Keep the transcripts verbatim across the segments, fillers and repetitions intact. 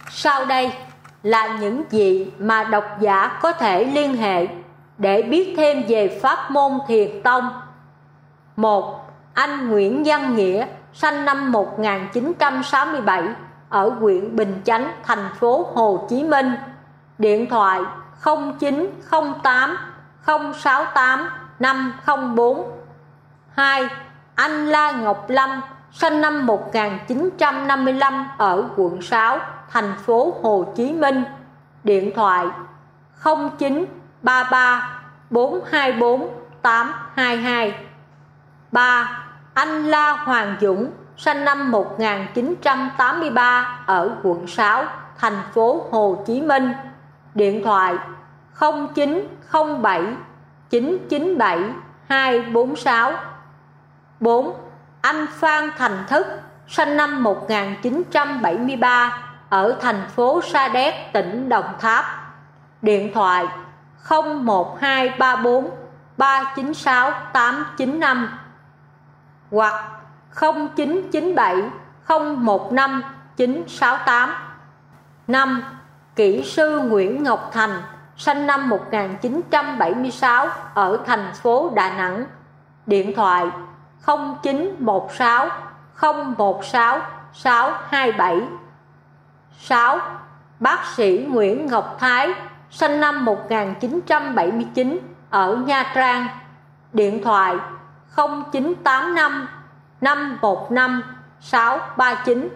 Sau đây là những gì mà độc giả có thể liên hệ để biết thêm về pháp môn Thiền tông. Một. Anh Nguyễn Văn Nghĩa, sinh năm một nghìn chín trăm sáu mươi bảy, ở huyện Bình Chánh, thành phố Hồ Chí Minh. Điện thoại không chín không tám không sáu tám năm không bốn. Hai. Anh La Ngọc Lâm, sinh năm một nghìn chín trăm năm mươi lăm, ở quận sáu, thành phố Hồ Chí Minh. Điện thoại không chín ba ba bốn hai bốn tám hai hai. Ba. Anh La Hoàng Dũng, sinh năm một nghìn chín trăm tám mươi ba, ở quận sáu, thành phố Hồ Chí Minh. Điện thoại không chín không bảy chín chín bảy hai bốn sáu. Bốn. Anh Phan Thành Thức, sinh năm một nghìn chín trăm bảy mươi ba, ở thành phố Sa Đéc, tỉnh Đồng Tháp. Điện thoại không một hai ba bốn ba chín sáu tám chín năm hoặc không chín chín bảy không một năm chín sáu tám. Năm. Kỹ sư Nguyễn Ngọc Thành, sinh năm một nghìn chín trăm bảy mươi sáu, ở thành phố Đà Nẵng. Điện thoại không chín một sáu không một sáu sáu hai bảy. Sáu. Bác sĩ Nguyễn Ngọc Thái, sinh năm một nghìn chín trăm bảy mươi chín, ở Nha Trang. Điện thoại không chín tám năm năm một năm sáu ba chín.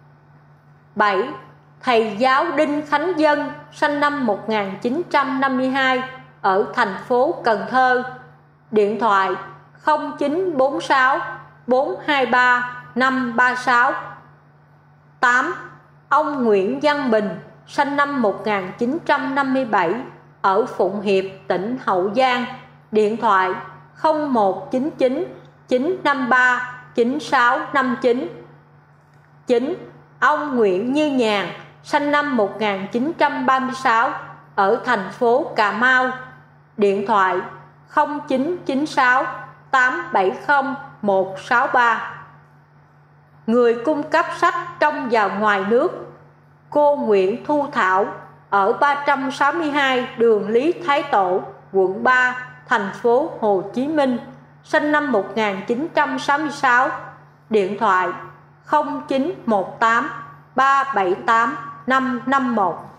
Bảy. Thầy giáo Đinh Khánh Dân, sinh năm một nghìn chín trăm năm mươi hai, ở thành phố Cần Thơ. Điện thoại không chín bốn sáu bốn hai ba năm ba sáu. Tám. Ông Nguyễn Văn Bình, sinh năm một nghìn chín trăm năm mươi bảy, ở Phụng Hiệp, tỉnh Hậu Giang. Điện thoại không một chín chín chín năm ba chín sáu năm chín. Chín. Ông Nguyễn Như Nhàn, sinh năm một nghìn chín trăm ba mươi sáu, ở thành phố Cà Mau. Điện thoại không chín chín sáu tám bảy không một sáu ba. Người cung cấp sách trong và ngoài nước: cô Nguyễn Thu Thảo, ở ba trăm sáu mươi hai đường Lý Thái Tổ, quận ba, thành phố Hồ Chí Minh, sinh năm một nghìn chín trăm sáu mươi sáu. Điện thoại không chín một tám ba bảy tám năm năm một.